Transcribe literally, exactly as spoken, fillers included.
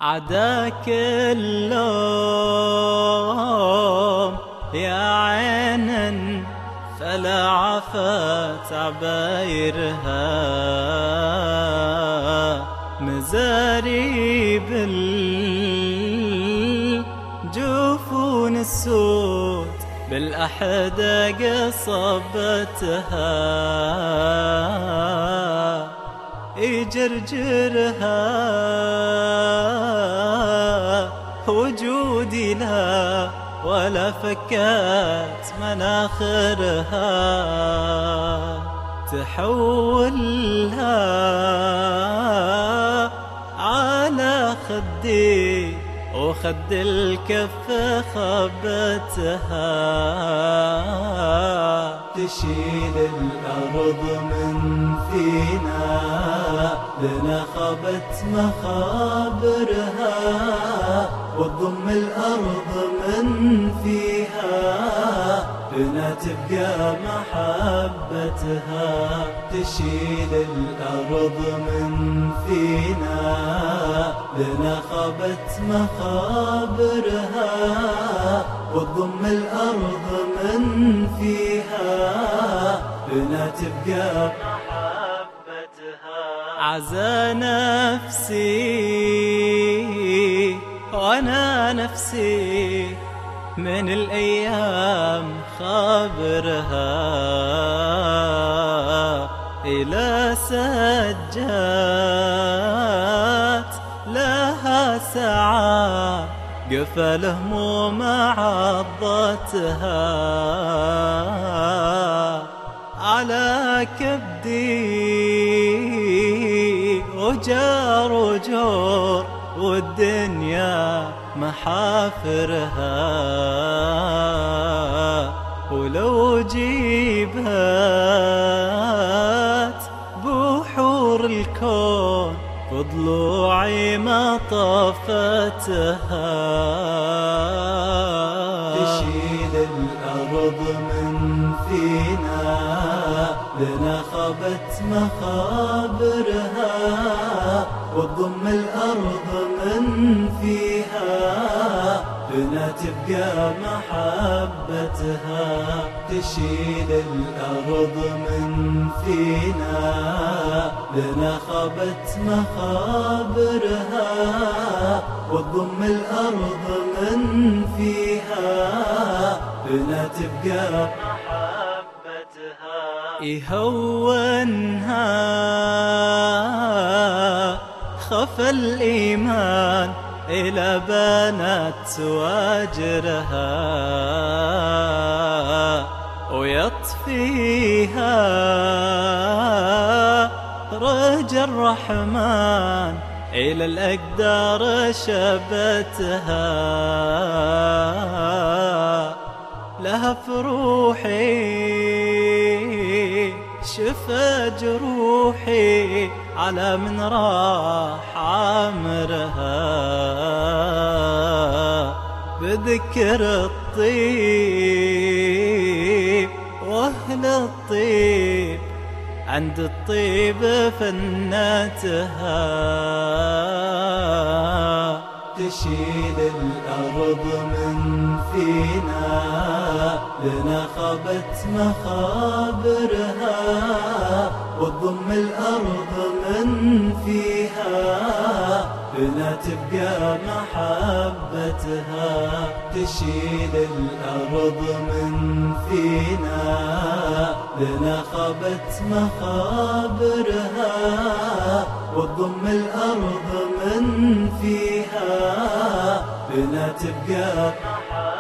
عداك اللوم يا عينا فلا عفت عبايرها، مزاري بالجفون السود بالأحدى قصبتها، يجرجرها وجودي لا ولا فكات مناخرها، تحولها على خدي وخد الكف خبتها، تشيل الأرض من فينا لنخبت مخابرها، وتضم الأرض من فيها لنا تبقى محبتها، تشيل الأرض من فينا لنخبت مخابرها، وتضم الأرض من فيها لنا تبقى محبتها. عزا نفسي وأنا نفسي من الأيام خابرها، إلى سجات لها ساعات قفل هموم عضتها، على كبدي وجار وجور والدنيا محافرها، ولو جيبات بحور الكون بضلوعي ما طفتها، تشيل الأرض من فينا لنخبت مخابرها، وتضم الأرض من فيها لنا تبقى محبتها، تشيل الأرض من فينا لنخبت مخابرها، وتضم الأرض من فيها لنا تبقى محبتها، يهونها خفى الإيمان إلى بنات سواجرها، ويطفيها رجى الرحمن إلى الأقدار شبتها، لها فروحي شفى جروحي على من راح عامرها، بذكر الطيب واهل الطيب عند الطيب فنتها، تشيل الأرض من فينا لنخبت مخابرها، وتضم الأرض من فيها لنا تبقى محبتها، تشيل الأرض من فينا لنخبت مخابرها، وتضم الأرض من فيها لنا تبقى محبتها.